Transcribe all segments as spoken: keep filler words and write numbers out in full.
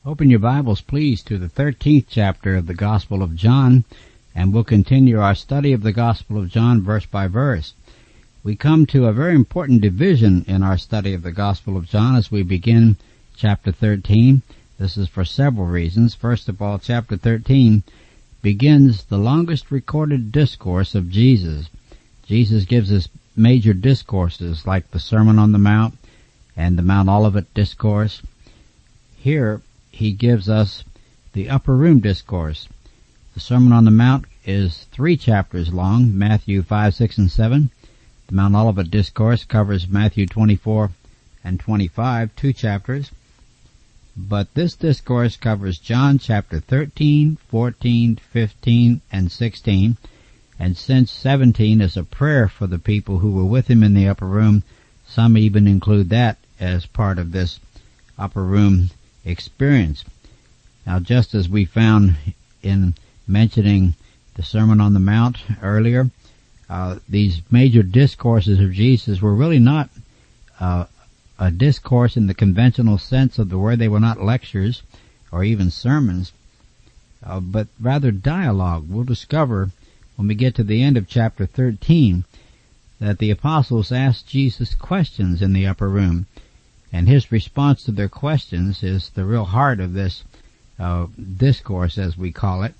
Open your Bibles, please, to the thirteenth chapter of the Gospel of John, and we'll continue our study of the Gospel of John verse by verse. We come to a very important division in our study of the Gospel of John as we begin chapter thirteen. This is for several reasons. First of all, chapter thirteen begins the longest recorded discourse of Jesus. Jesus gives us major discourses like the Sermon on the Mount and the Mount Olivet Discourse. Here, he gives us the Upper Room Discourse. The Sermon on the Mount is three chapters long, Matthew five, six, and seven. The Mount Olivet Discourse covers Matthew twenty-four and twenty-five, two chapters. But this discourse covers John chapter thirteen, fourteen, fifteen, and sixteen. And since seventeen is a prayer for the people who were with him in the upper room, some even include that as part of this upper room experience. Now, just as we found in mentioning the Sermon on the Mount earlier, uh, these major discourses of Jesus were really not uh, a discourse in the conventional sense of the word. They were not lectures or even sermons, uh, but rather dialogue. We'll discover when we get to the end of chapter thirteen that the apostles asked Jesus questions in the upper room, and his response to their questions is the real heart of this uh, discourse, as we call it.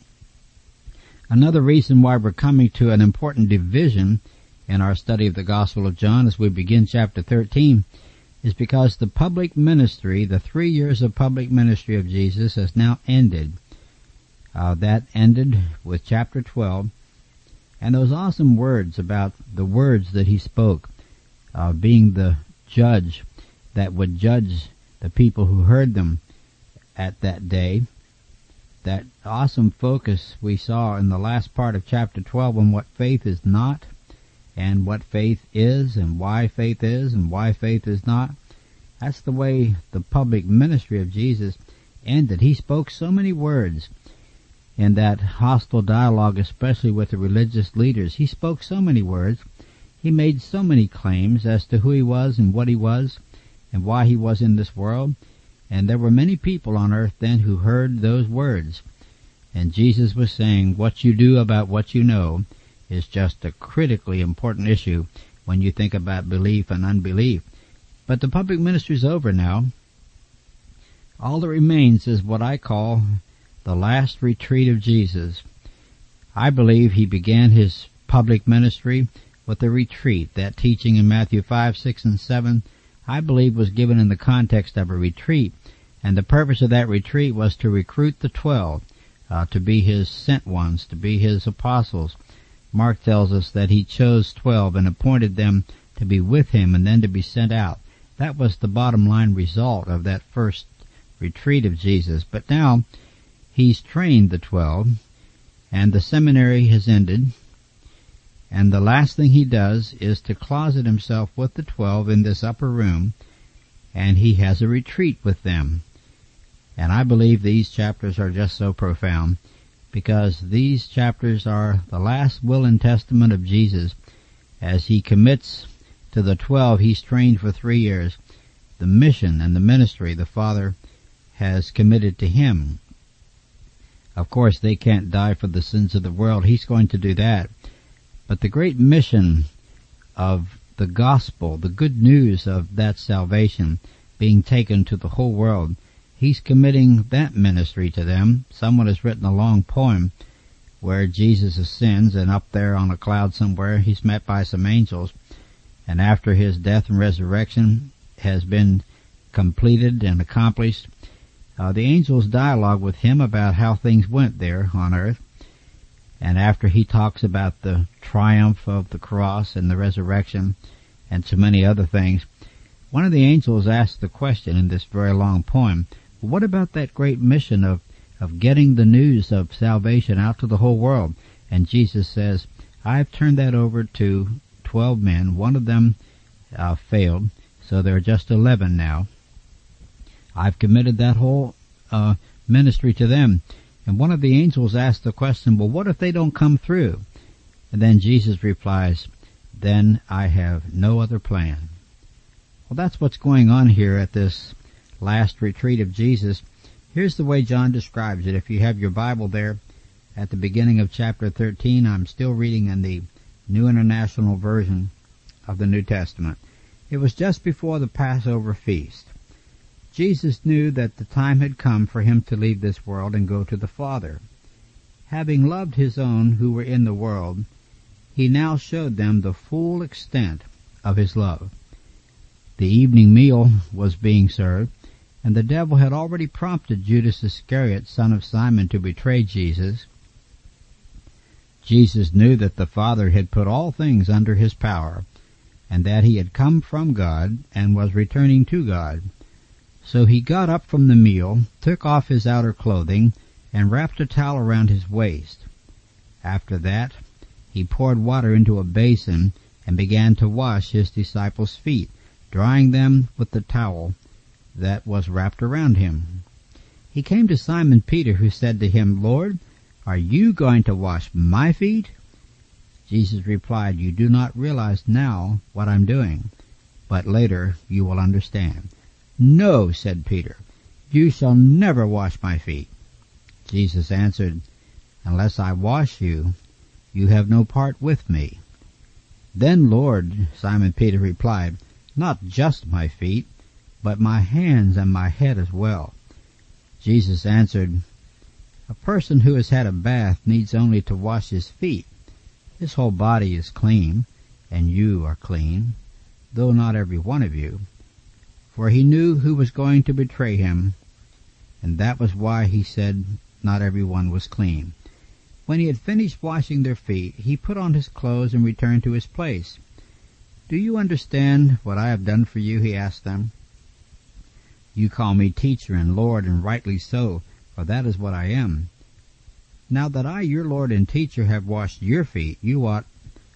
Another reason why we're coming to an important division in our study of the Gospel of John as we begin chapter thirteen is because the public ministry, the three years of public ministry of Jesus, has now ended. Uh, that ended with chapter twelve, and those awesome words about the words that he spoke, uh, being the judge that would judge the people who heard them at that day. That awesome focus we saw in the last part of chapter twelve on what faith is not, and what faith is, and why faith is, and why faith is not. That's the way the public ministry of Jesus ended. He spoke so many words in that hostile dialogue, especially with the religious leaders. He spoke so many words. He made so many claims as to who he was and what he was and why he was in this world. And there were many people on earth then who heard those words. And Jesus was saying, what you do about what you know is just a critically important issue when you think about belief and unbelief. But the public ministry is over now. All that remains is what I call the last retreat of Jesus. I believe he began his public ministry with a retreat. That teaching in Matthew five, six, and seven, I believe, was given in the context of a retreat. And the purpose of that retreat was to recruit the twelve, uh, to be his sent ones, to be his apostles. Mark tells us that he chose twelve and appointed them to be with him and then to be sent out. That was the bottom line result of that first retreat of Jesus. But now he's trained the twelve, and the seminary has ended, and the last thing he does is to closet himself with the twelve in this upper room, and he has a retreat with them. And I believe these chapters are just so profound, because these chapters are the last will and testament of Jesus as he commits to the twelve he's trained for three years, the mission and the ministry the Father has committed to him. Of course, they can't die for the sins of the world. He's going to do that. But the great mission of the gospel, the good news of that salvation being taken to the whole world, he's committing that ministry to them. Someone has written a long poem where Jesus ascends, and up there on a cloud somewhere he's met by some angels. And after his death and resurrection has been completed and accomplished, uh, the angels dialogue with him about how things went there on earth. And after he talks about the triumph of the cross and the resurrection and so many other things, one of the angels asks the question in this very long poem, well, what about that great mission of, of getting the news of salvation out to the whole world? And Jesus says, I've turned that over to twelve men. One of them uh, failed, so there are just eleven now. I've committed that whole uh, ministry to them. And one of the angels asked the question, well, what if they don't come through? And then Jesus replies, then I have no other plan. Well, that's what's going on here at this last retreat of Jesus. Here's the way John describes it. If you have your Bible there at the beginning of chapter thirteen, I'm still reading in the New International Version of the New Testament. It was just before the Passover feast. Jesus knew that the time had come for him to leave this world and go to the Father. Having loved his own who were in the world, he now showed them the full extent of his love. The evening meal was being served, and the devil had already prompted Judas Iscariot, son of Simon, to betray Jesus. Jesus knew that the Father had put all things under his power, and that he had come from God and was returning to God. So he got up from the meal, took off his outer clothing, and wrapped a towel around his waist. After that, he poured water into a basin and began to wash his disciples' feet, drying them with the towel that was wrapped around him. He came to Simon Peter, who said to him, "Lord, are you going to wash my feet?" Jesus replied, "You do not realize now what I'm doing, but later you will understand." "No," said Peter, "you shall never wash my feet." Jesus answered, "Unless I wash you, you have no part with me." "Then, Lord," Simon Peter replied, "not just my feet, but my hands and my head as well." Jesus answered, "A person who has had a bath needs only to wash his feet. His whole body is clean, and you are clean, though not every one of you." For he knew who was going to betray him, and that was why he said not every one was clean. When he had finished washing their feet, he put on his clothes and returned to his place. "Do you understand what I have done for you?" he asked them. "You call me teacher and Lord, and rightly so, for that is what I am. Now that I, your Lord and teacher, have washed your feet, you ought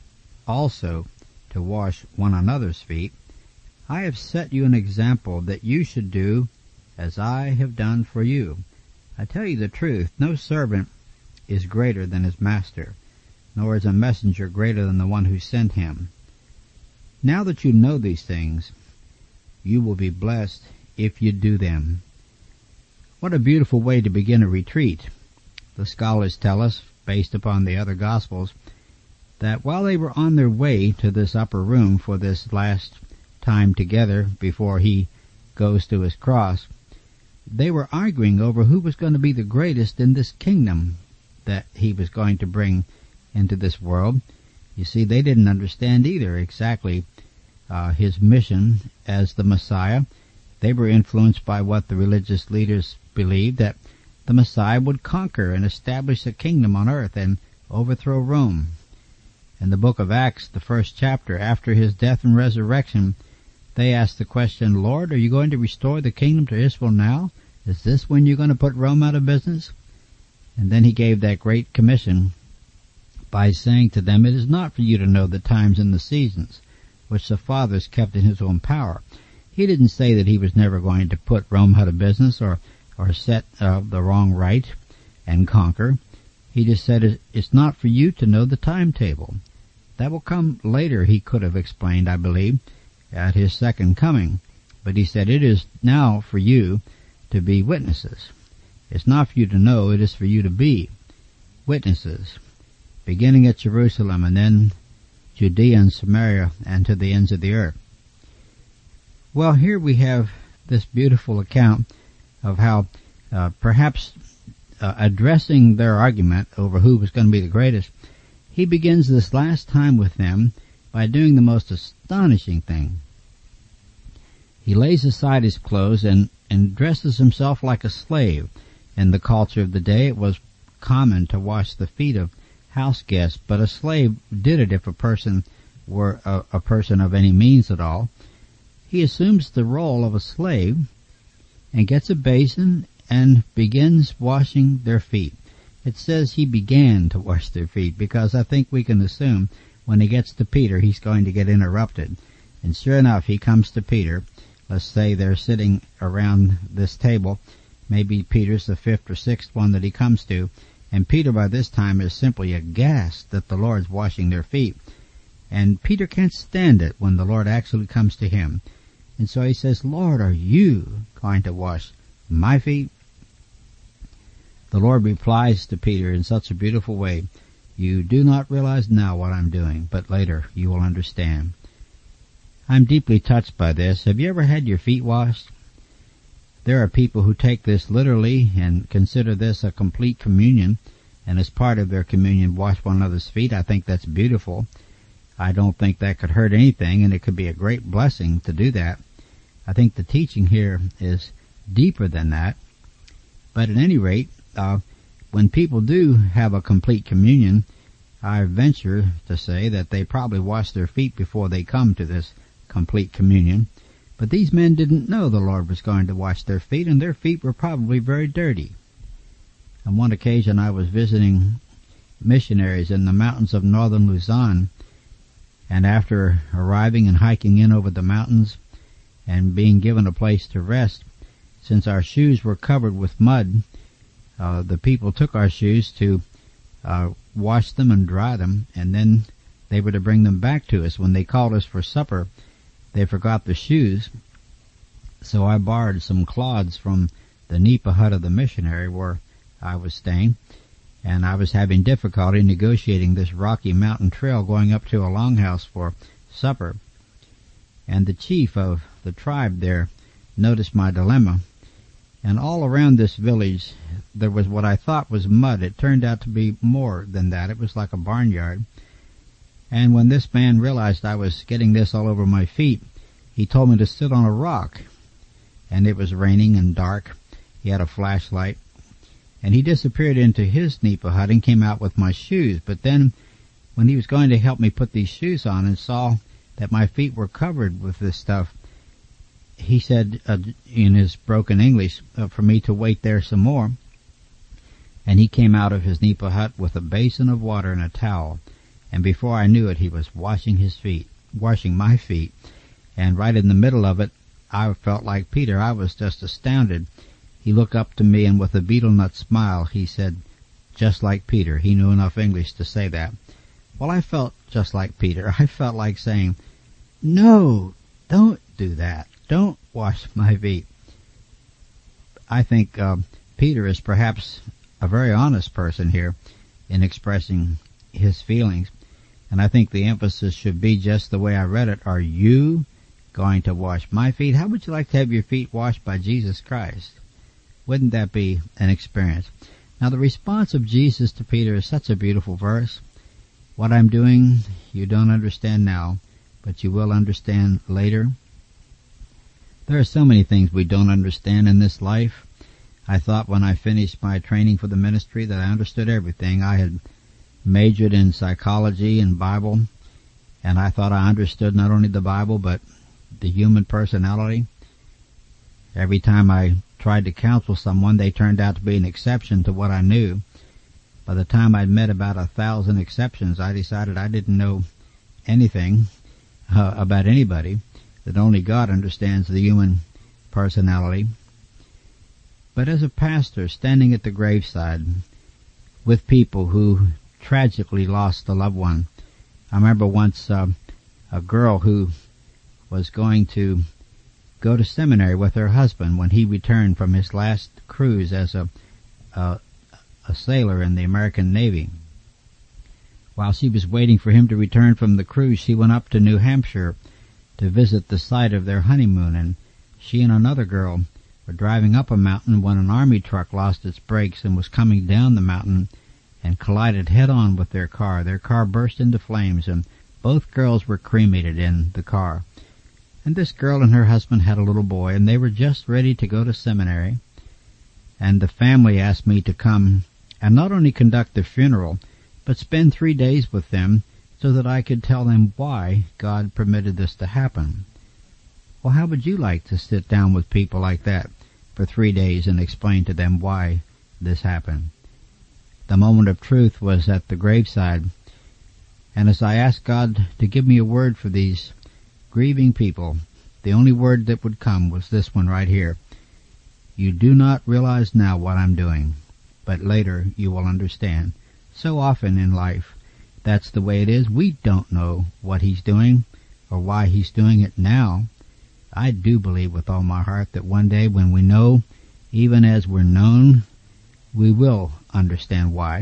also to wash one another's feet. I have set you an example that you should do as I have done for you. I tell you the truth, no servant is greater than his master, nor is a messenger greater than the one who sent him. Now that you know these things, you will be blessed if you do them." What a beautiful way to begin a retreat. The scholars tell us, based upon the other Gospels, that while they were on their way to this upper room for this last time together before he goes to his cross, they were arguing over who was going to be the greatest in this kingdom that he was going to bring into this world. You see, they didn't understand either exactly uh, his mission as the Messiah. They were influenced by what the religious leaders believed, that the Messiah would conquer and establish a kingdom on earth and overthrow Rome. In the book of Acts, the first chapter, after his death and resurrection, they asked the question, "Lord, are you going to restore the kingdom to Israel now? Is this when you're going to put Rome out of business?" And then he gave that great commission by saying to them, "It is not for you to know the times and the seasons which the fathers kept in his own power." He didn't say that he was never going to put Rome out of business or, or set uh, the wrong right and conquer. He just said it's not for you to know the timetable. That will come later, he could have explained, I believe, at his second coming. But he said it is now for you to be witnesses. It's not for you to know, it is for you to be witnesses, beginning at Jerusalem and then Judea and Samaria and to the ends of the earth. Well, here we have this beautiful account of how uh, perhaps uh, addressing their argument over who was going to be the greatest, he begins this last time with them by doing the most astonishing thing. He lays aside his clothes and, and dresses himself like a slave. In the culture of the day, it was common to wash the feet of house guests, but a slave did it if a person were a, a person of any means at all. He assumes the role of a slave and gets a basin and begins washing their feet. It says he began to wash their feet because I think we can assume when he gets to Peter he's going to get interrupted. And sure enough, he comes to Peter. Let's say they're sitting around this table. Maybe Peter's the fifth or sixth one that he comes to. And Peter by this time is simply aghast that the Lord's washing their feet. And Peter can't stand it when the Lord actually comes to him. And so he says, "Lord, are you going to wash my feet?" the Lord replies to Peter in such a beautiful way, "You do not realize now what I'm doing, but later you will understand." I'm deeply touched by this. Have you ever had your feet washed? There are people who take this literally and consider this a complete communion, and as part of their communion wash one another's feet. I think that's beautiful. I don't think that could hurt anything, and it could be a great blessing to do that. I think the teaching here is deeper than that. But at any rate, uh, when people do have a complete communion, I venture to say that they probably wash their feet before they come to this complete communion. But these men didn't know the Lord was going to wash their feet, and their feet were probably very dirty. On one occasion I was visiting missionaries in the mountains of northern Luzon, and after arriving and hiking in over the mountains and being given a place to rest, since our shoes were covered with mud, uh, the people took our shoes to uh, wash them and dry them, and then they were to bring them back to us. When they called us for supper, they forgot the shoes, so I borrowed some clods from the nipa hut of the missionary where I was staying, and I was having difficulty negotiating this rocky mountain trail going up to a longhouse for supper. And the chief of the tribe there noticed my dilemma, and all around this village there was what I thought was mud. It turned out to be more than that. It was like a barnyard. And when this man realized I was getting this all over my feet, he told me to sit on a rock. And it was raining and dark. He had a flashlight. And he disappeared into his nipa hut and came out with my shoes. But then, when he was going to help me put these shoes on and saw that my feet were covered with this stuff, he said uh, in his broken English uh, for me to wait there some more. And he came out of his nipa hut with a basin of water and a towel. And before I knew it, he was washing his feet, washing my feet. And right in the middle of it, I felt like Peter. I was just astounded. He looked up to me, and with a beetle nut smile, he said, "Just like Peter." He knew enough English to say that. Well, I felt just like Peter. I felt like saying, "No, don't do that. Don't wash my feet." I think uh, Peter is perhaps a very honest person here in expressing his feelings. And I think the emphasis should be just the way I read it. Are you going to wash my feet? How would you like to have your feet washed by Jesus Christ? Wouldn't that be an experience? Now, the response of Jesus to Peter is such a beautiful verse. What I'm doing, you don't understand now, but you will understand later. There are so many things we don't understand in this life. I thought when I finished my training for the ministry that I understood everything. I had majored in psychology and Bible, and I thought I understood not only the Bible but the human personality. Every time I tried to counsel someone, they turned out to be an exception to what I knew. By the time I'd met about a thousand exceptions, I decided I didn't know anything uh, about anybody, that only God understands the human personality. But as a pastor standing at the graveside with people who tragically lost a loved one, I remember once uh, a girl who was going to go to seminary with her husband when he returned from his last cruise as a, a, a sailor in the American Navy. While she was waiting for him to return from the cruise, she went up to New Hampshire to visit the site of their honeymoon, and she and another girl were driving up a mountain when an army truck lost its brakes and was coming down the mountain and collided head-on with their car. Their car burst into flames, and both girls were cremated in the car. And this girl and her husband had a little boy, and they were just ready to go to seminary. And the family asked me to come and not only conduct the funeral, but spend three days with them so that I could tell them why God permitted this to happen. Well, how would you like to sit down with people like that for three days and explain to them why this happened? The moment of truth was at the graveside, and as I asked God to give me a word for these grieving people, the only word that would come was this one right here. You do not realize now what I'm doing, but later you will understand. So often in life, that's the way it is. We don't know what He's doing or why He's doing it now. I do believe with all my heart that one day when we know, even as we're known, we will understand why.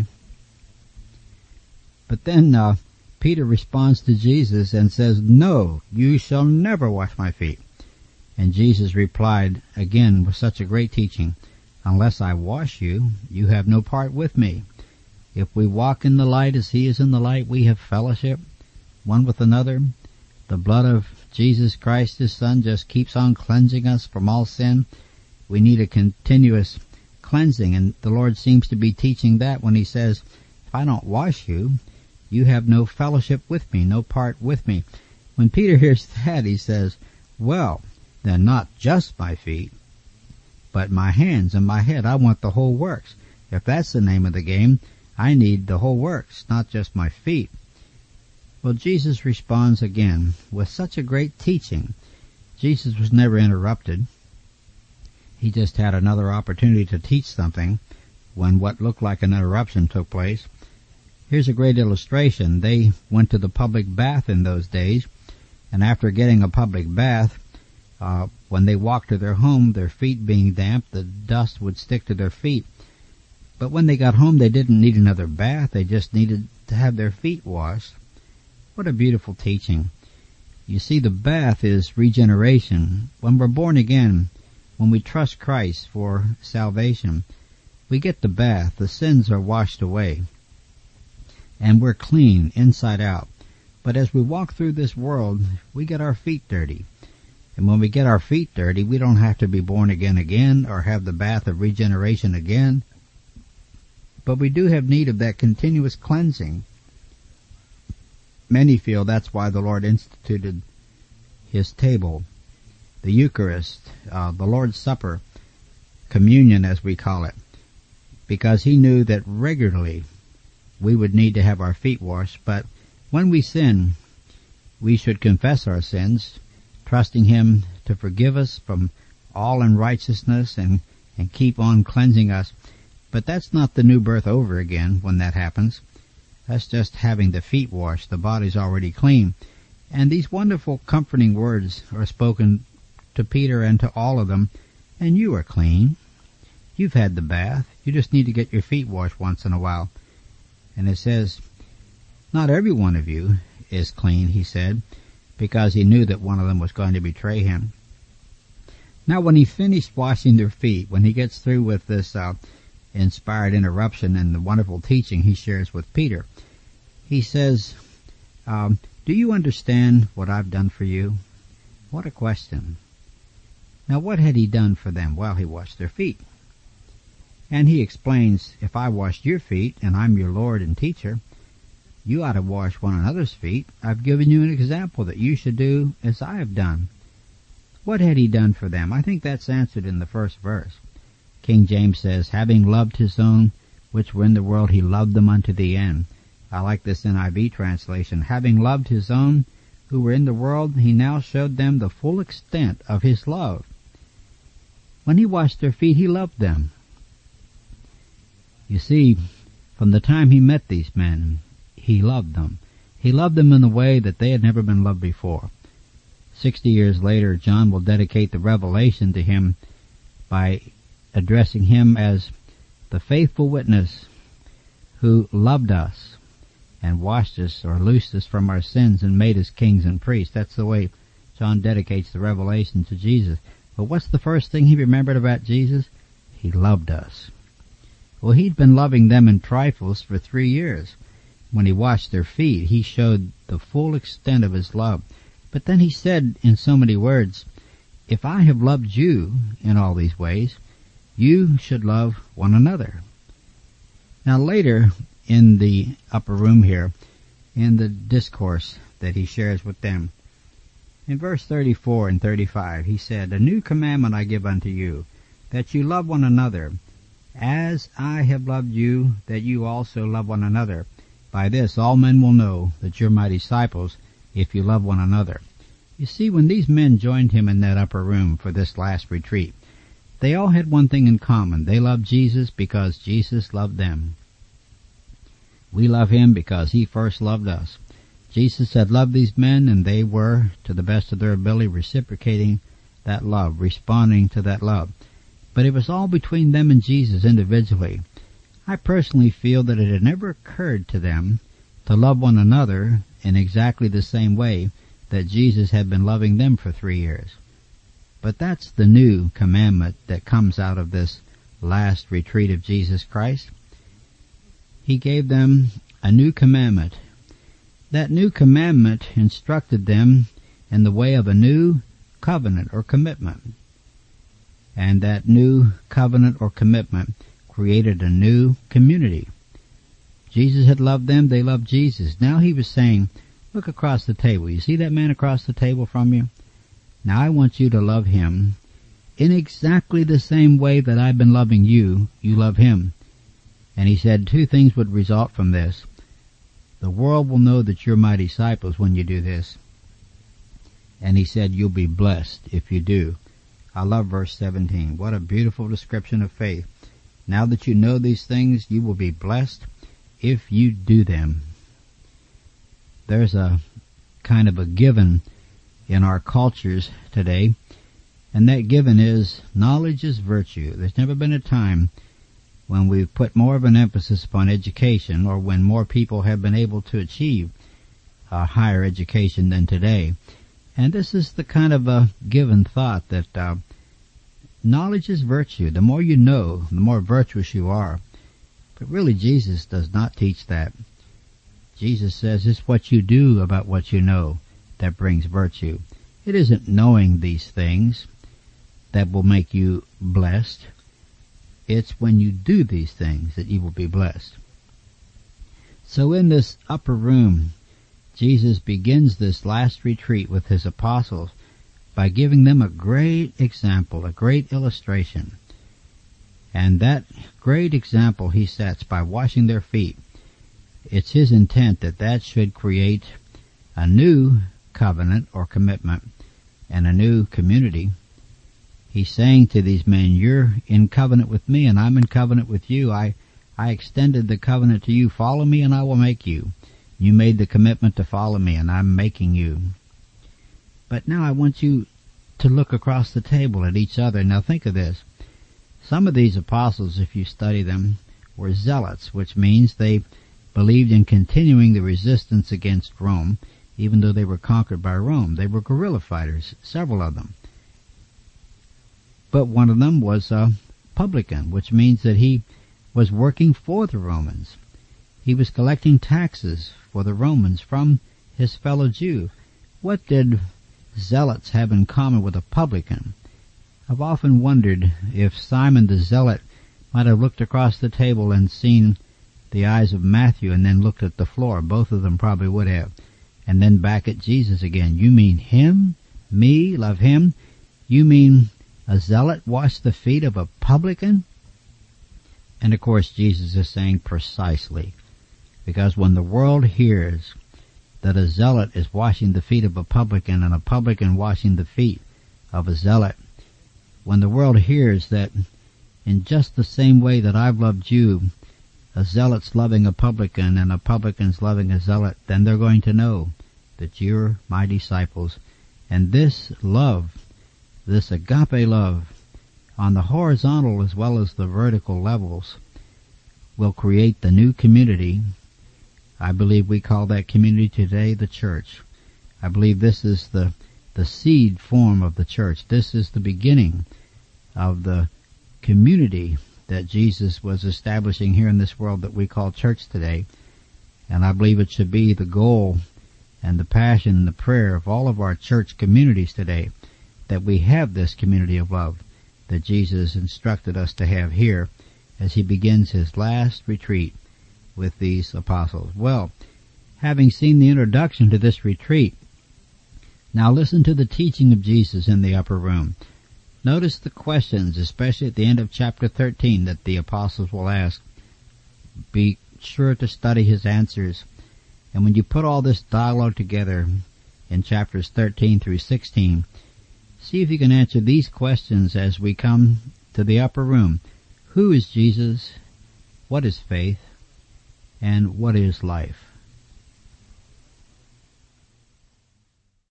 But then uh, Peter responds to Jesus and says, "No, you shall never wash my feet." And Jesus replied, again with such a great teaching, "Unless I wash you, you have no part with me. If we walk in the light as he is in the light, we have fellowship one with another. The blood of Jesus Christ, his Son, just keeps on cleansing us from all sin. We need a continuous cleansing, and the Lord seems to be teaching that when he says, if I don't wash you, you have no fellowship with me, no part with me." When Peter hears that, he says, well, then not just my feet, but my hands and my head. I want the whole works. If that's the name of the game, I need the whole works, not just my feet. Well, Jesus responds again with such a great teaching. Jesus was never interrupted. He just had another opportunity to teach something when what looked like an interruption took place. Here's a great illustration. They went to the public bath in those days, and after getting a public bath, uh, when they walked to their home, their feet being damp, the dust would stick to their feet. But when they got home, they didn't need another bath. They just needed to have their feet washed. What a beautiful teaching. You see, the bath is regeneration. When we're born again, when we trust Christ for salvation, we get the bath. The sins are washed away, and we're clean inside out. But as we walk through this world, we get our feet dirty. And when we get our feet dirty, we don't have to be born again again or have the bath of regeneration again. But we do have need of that continuous cleansing. Many feel that's why the Lord instituted his table, the Eucharist, uh, the Lord's Supper, communion as we call it, because he knew that regularly we would need to have our feet washed. But when we sin, we should confess our sins, trusting him to forgive us from all unrighteousness and, and keep on cleansing us. But that's not the new birth over again when that happens. That's just having the feet washed. The body's already clean. And these wonderful comforting words are spoken to Peter and to all of them. And you are clean. You've had the bath. You just need to get your feet washed once in a while. And it says, not every one of you is clean, he said, because he knew that one of them was going to betray him. Now when he finished washing their feet, when he gets through with this uh, inspired interruption and the wonderful teaching he shares with Peter, he says, um, do you understand what I've done for you? What a question. Now what had he done for them? Well, he washed their feet. And he explains, if I washed your feet, and I'm your Lord and teacher, you ought to wash one another's feet. I've given you an example that you should do as I have done. What had he done for them? I think that's answered in the first verse. King James says, having loved his own which were in the world, he loved them unto the end. I like this N I V translation. Having loved his own who were in the world, he now showed them the full extent of his love. When he washed their feet, he loved them. You see, from the time he met these men, he loved them. He loved them in a way that they had never been loved before. Sixty years later, John will dedicate the revelation to him by addressing him as the faithful witness who loved us and washed us or loosed us from our sins and made us kings and priests. That's the way John dedicates the revelation to Jesus. But what's the first thing he remembered about Jesus? He loved us. Well, he'd been loving them in trifles for three years. When he washed their feet, he showed the full extent of his love. But then he said in so many words, if I have loved you in all these ways, you should love one another. Now later in the upper room here, in the discourse that he shares with them, in verse thirty-four and thirty-five, he said, a new commandment I give unto you, that you love one another, as I have loved you, that you also love one another. By this all men will know that you're my disciples, if you love one another. You see, when these men joined him in that upper room for this last retreat, they all had one thing in common. They loved Jesus because Jesus loved them. We love him because he first loved us. Jesus had loved these men, and they were, to the best of their ability, reciprocating that love, responding to that love. But it was all between them and Jesus individually. I personally feel that it had never occurred to them to love one another in exactly the same way that Jesus had been loving them for three years. But that's the new commandment that comes out of this last retreat of Jesus Christ. He gave them a new commandment. That new commandment instructed them in the way of a new covenant or commitment. And that new covenant or commitment created a new community. Jesus had loved them, they loved Jesus. Now he was saying, look across the table. You see that man across the table from you? Now I want you to love him in exactly the same way that I've been loving you, you love him. And he said two things would result from this. The world will know that you're my disciples when you do this. And he said you'll be blessed if you do. I love verse seventeen. What a beautiful description of faith. Now that you know these things, you will be blessed if you do them. There's a kind of a given in our cultures today, and that given is knowledge is virtue. There's never been a time when we've put more of an emphasis upon education, or when more people have been able to achieve a higher education than today. And this is the kind of a given thought that uh, knowledge is virtue. The more you know, the more virtuous you are. But really, Jesus does not teach that. Jesus says it's what you do about what you know that brings virtue. It isn't knowing these things that will make you blessed. It's when you do these things that you will be blessed. So in this upper room, Jesus begins this last retreat with his apostles by giving them a great example, a great illustration. And that great example he sets by washing their feet. It's his intent that that should create a new covenant or commitment and a new community. He's saying to these men, you're in covenant with me and I'm in covenant with you. I, I extended the covenant to you. Follow me and I will make you. You made the commitment to follow me and I'm making you. But now I want you to look across the table at each other. Now think of this. Some of these apostles, if you study them, were zealots, which means they believed in continuing the resistance against Rome, even though they were conquered by Rome. They were guerrilla fighters, several of them. But one of them was a publican, which means that he was working for the Romans. He was collecting taxes for the Romans from his fellow Jew. What did zealots have in common with a publican? I've often wondered if Simon the Zealot might have looked across the table and seen the eyes of Matthew and then looked at the floor. Both of them probably would have. And then back at Jesus again. You mean him? Me? Love him? You mean a zealot washed the feet of a publican? And of course Jesus is saying precisely. Because when the world hears that a zealot is washing the feet of a publican and a publican washing the feet of a zealot, when the world hears that in just the same way that I've loved you, a zealot's loving a publican and a publican's loving a zealot, then they're going to know that you're my disciples. And this love, this agape love, on the horizontal as well as the vertical levels, will create the new community. I believe we call that community today the church. I believe this is the, the seed form of the church. This is the beginning of the community that Jesus was establishing here in this world that we call church today. And I believe it should be the goal and the passion and the prayer of all of our church communities today, that we have this community of love that Jesus instructed us to have here as he begins his last retreat with these apostles. Well, having seen the introduction to this retreat, now listen to the teaching of Jesus in the upper room. Notice the questions, especially at the end of chapter thirteen, that the apostles will ask. Be sure to study his answers. And when you put all this dialogue together in chapters thirteen through sixteen, see if you can answer these questions as we come to the upper room. Who is Jesus? What is faith? And what is life?